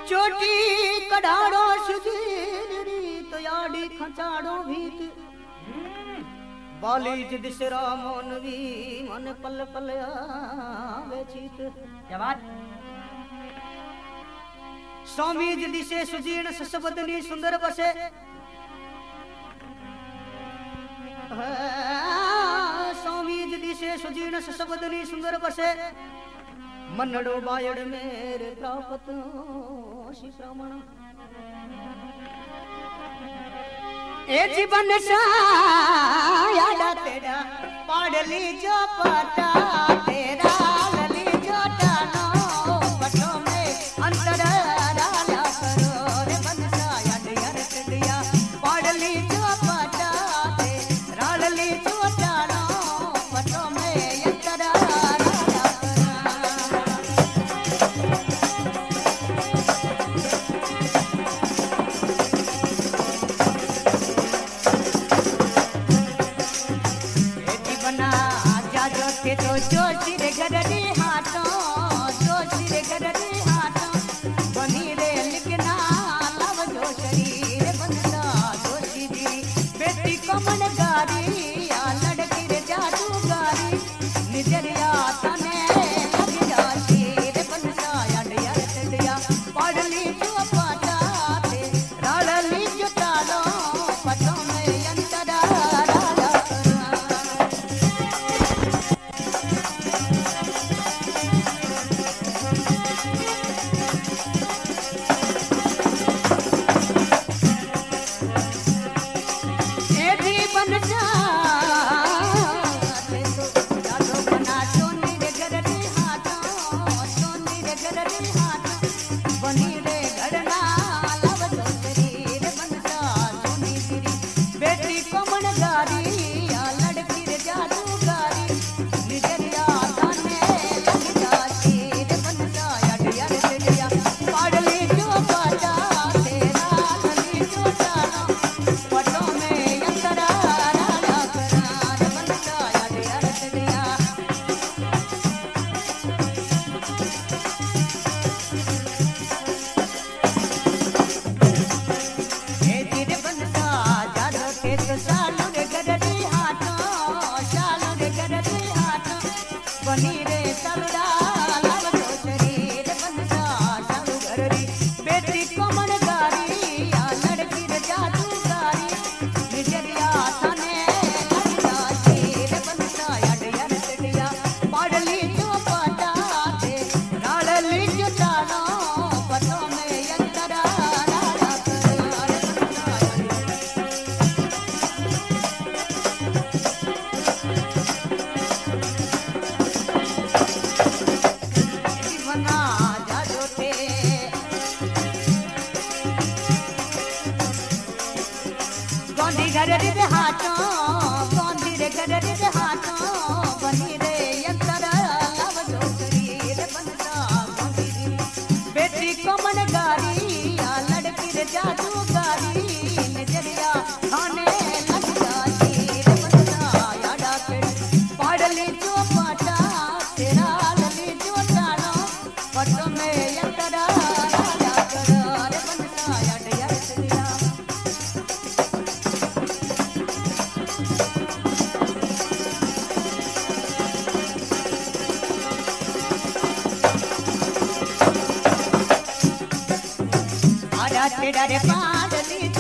चोटी कढ़ाड़ो सुजीरी तो याडी खचाड़ो भीत बालीज दिसरा मोनवी मन पल पल आवे चीत। क्या बात? स्वामीज दिसे सुजीर्ण ससबदनी सुंदर बसे स्वामीज दिसे सुजीर्ण ससबदनी सुंदर बसे मन्नड़ो बायड़ मेरे प्रापत श्री श्रमण ए जीवन सायाड़ा तेरा पाड़ली जो पटा तेरा लली जो डालो पटो में अंतर डाला करो रे बन सायाड़ यार तेरिया पाड़ली जो पटा तेरा लली जो डालो पटो में अंतर तो जोशी रे गरडी हाथों जोशी रे गरडी हाथों बनी रे लिखना लव जो शरीर बनता जोशी दी बेटी को मन गारी या लड़की रे जादूगारी निजरिया तने लग जाती रे बनता याडिया तेडिया पढ़ली जो पाटा ते राड़ली जो तालो पटों में अंतरा तेरा रे पाड़ली